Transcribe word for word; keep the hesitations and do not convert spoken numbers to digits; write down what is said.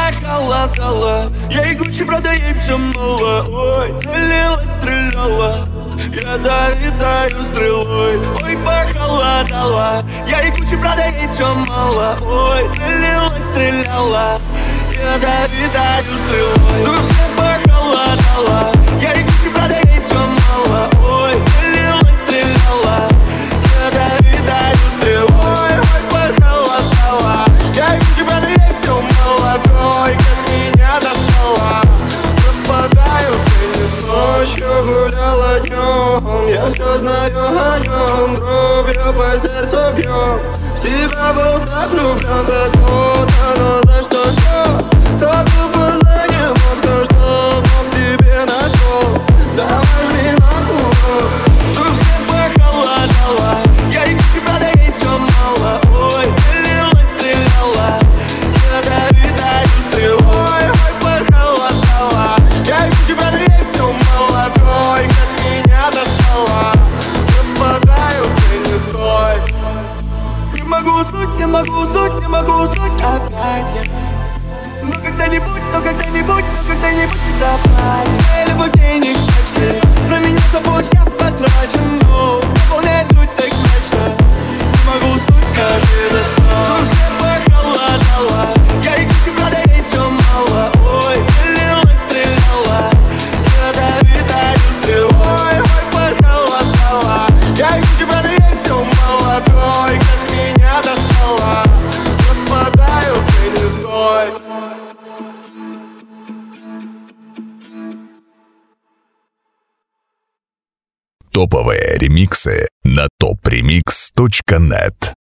похолодало, я и Гуччи, правда, ей все мало. Ой, целилась, стреляла, ядовитою стрелой. Ой, похолодало, я и Гуччи, правда, ей все мало. Ой, целилась, стреляла, ядовитою стрелой. В душе похолодало, я и Гуччи, правда, ей все мало. Ой, целилась, стреляла, ядовитою стрелой. Ой, похолодало, я и Гуччи, правда, ей все мало. Ой, как меня достала, пропадаю теннис. Ночью гуляла днем, я все знаю о нем. Дробью по сердцу бьем, в тебя был так влюблен, как кто-то, но за что все? Так глупо за не мог, все, что мог, себе нашел. Давай жми на курок. В душе похолодало, я и Гуччи, правда, ей все мало. Ой, целилась, стреляла, ядовитою стрелой. Ой, похолодало, я и Гуччи, правда, ей все мало. Ой, как меня достала, пропадаю, ты не стой. Не могу уснуть, не могу уснуть, не могу уснуть опять я. Но когда-нибудь, но когда-нибудь, но когда-нибудь не заплатит. Моя любовь денег пачкой, про меня забудь, я потрачен. Но наполняет грудь так мощно, не могу уснуть, скажи за что. В душе похолодало, я и Гуччи, правда, ей все мало. Ой, целилась, стреляла, ядовитою стрелой. Ой, похолодало, я и Гуччи, правда, ей все мало. Ой, как меня достала, пропадаю, ты не стой. Топовые ремиксы на топ ремикс точка нет.